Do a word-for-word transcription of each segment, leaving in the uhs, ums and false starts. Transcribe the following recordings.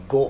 ご。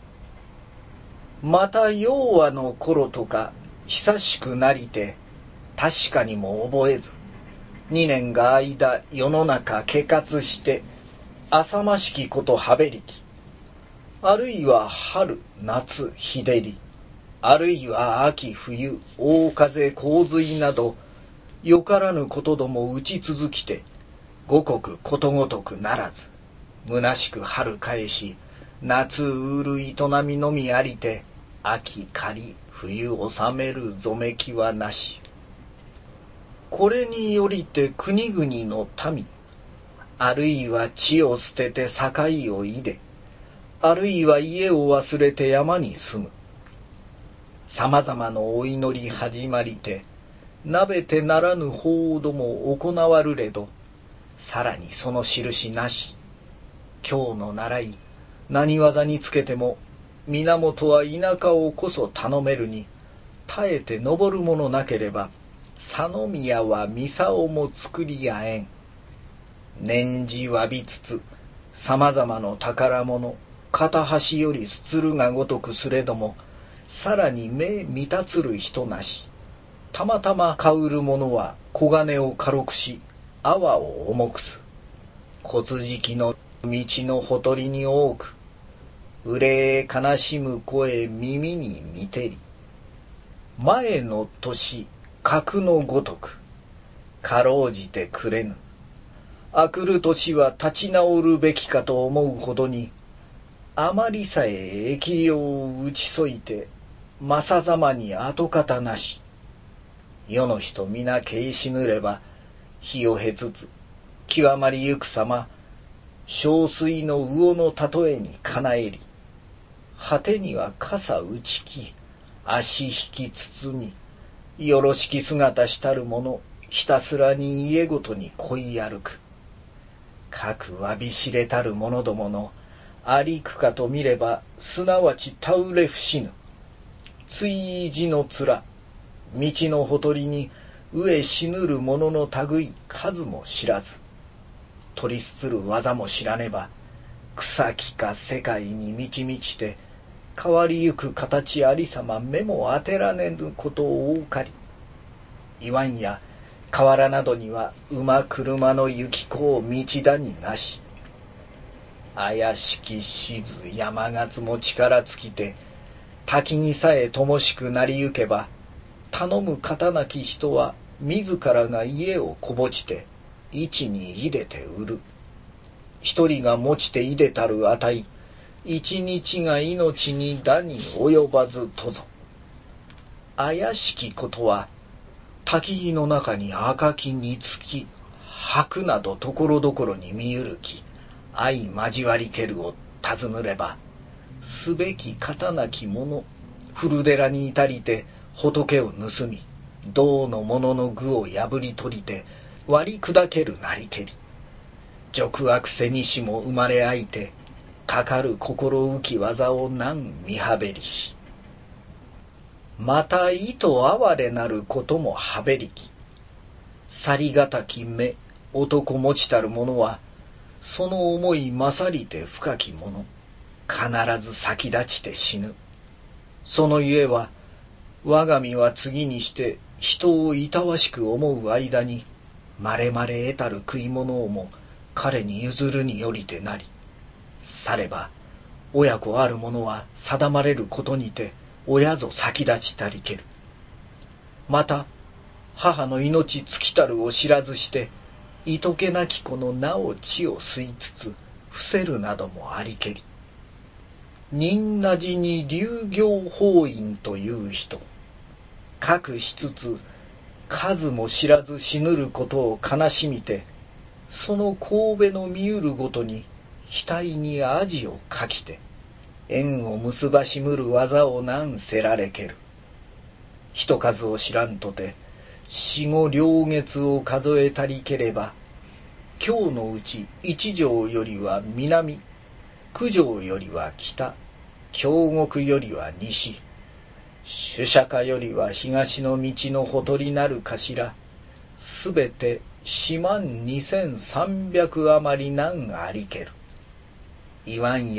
また幼和の頃とか久しくなりて確かにも覚えず、二年が間世の中けかつして浅ましきことはべりき、あるいは春夏日照り、あるいは秋冬大風洪水などよからぬことども打ち続きて、五穀ことごとくならず、虚しく春返し夏うる営みのみありて、秋狩り冬収めるぞめきはなし。これによりて国々の民、あるいは地を捨てて境をいで、あるいは家を忘れて山に住む。さまざまのお祈り始まりて、なべてならぬ法ども行わるれど、さらにその印なし。今日の習い、何業につけても、源は田舎をこそ頼めるに、耐えて登るものなければ、佐野宮は三竿も作り合えん。年次わびつつ、さまざまの宝物、片端よりすつるがごとくすれども、さらに目満たつる人なし。たまたま買うる者は小金を軽くし、泡を重くす。小辻の道のほとりに多く、憂え悲しむ声耳に見てり。前の年、格のごとく、かろうじてくれぬ。あくる年は立ち直るべきかと思うほどに、あまりさえ疫病を打ちそいて、まさざまに跡形なし。世の人皆軽しぬれば、火をへつつ、極まりゆくさま、小水の魚の例えにかなえり、果てには傘打ちき、足引き包み、よろしき姿したる者、ひたすらに家ごとに恋い歩く。かくわびしれたる者どもの、ありくかと見れば、すなわちたうれふしぬ。ついじの面、道のほとりに飢え死ぬる者の類数も知らず、取りすつる技も知らねば、草木か世界に満ち満ちて、変わりゆく形ありさま目も当てられぬことをおかり。いわんや河原などには馬車の行き子を道谷なし。怪しき静山勝も力尽きて、滝にさえ灯しくなりゆけば、頼む方なき人は自らが家をこぼちて市にいでて売る。一人が持ちていでたるあたい、一日が命にだに及ばずとぞ。怪しきことは、滝木の中に赤きにつき、白などところどころに見ゆるき、相交わりけるを尋ねれば、すべき方なき者、古寺に至りて仏を盗み、銅の者の具を破り取りて、割り砕けるなりけり。俗悪せにしも生まれあいて、かかる心浮き技を何見はべりし。また意図哀れなることもはべりき。去りがたき目、男持ちたる者は、その思い勝りて深き者、必ず先立ちて死ぬ。そのゆえは、我が身は次にして人をいたわしく思う間に、まれまれ得たる食い物をも彼に譲るによりてなり、されば親子ある者は定まれることにて親ぞ先立ちたりける。また母の命尽きたるを知らずして、いとけなき子のなお血を吸いつつ伏せるなどもありけり。仁なじに流行法院という人、かくしつつ数も知らず死ぬることを悲しみて、その神戸の見ゆるごとに額に味をかきて、縁を結ばしむる技を何せられける。人数を知らんとて、四五両月を数えたりければ、今日のうち一条よりは南、九条よりは北、京極よりは西、主釈迦よりは東の道のほとりなる頭、すべて四万二千三百余りなんありける。いわんや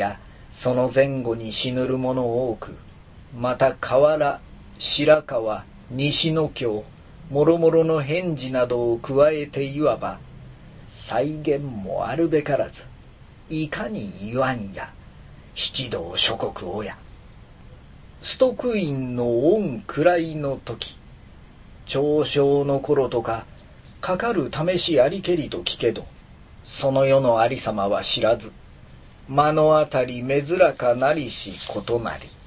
その前後に死ぬる者多く、また河原、白河、西の京、もろもろの返事などを加えていわば、再現もあるべからず、いかに言わんや、七道諸国親。崇徳院の御位の時、長少の頃とか、かかる試しありけりと聞けど、その世のありさまは知らず、目の当たり目面かなりしことなり。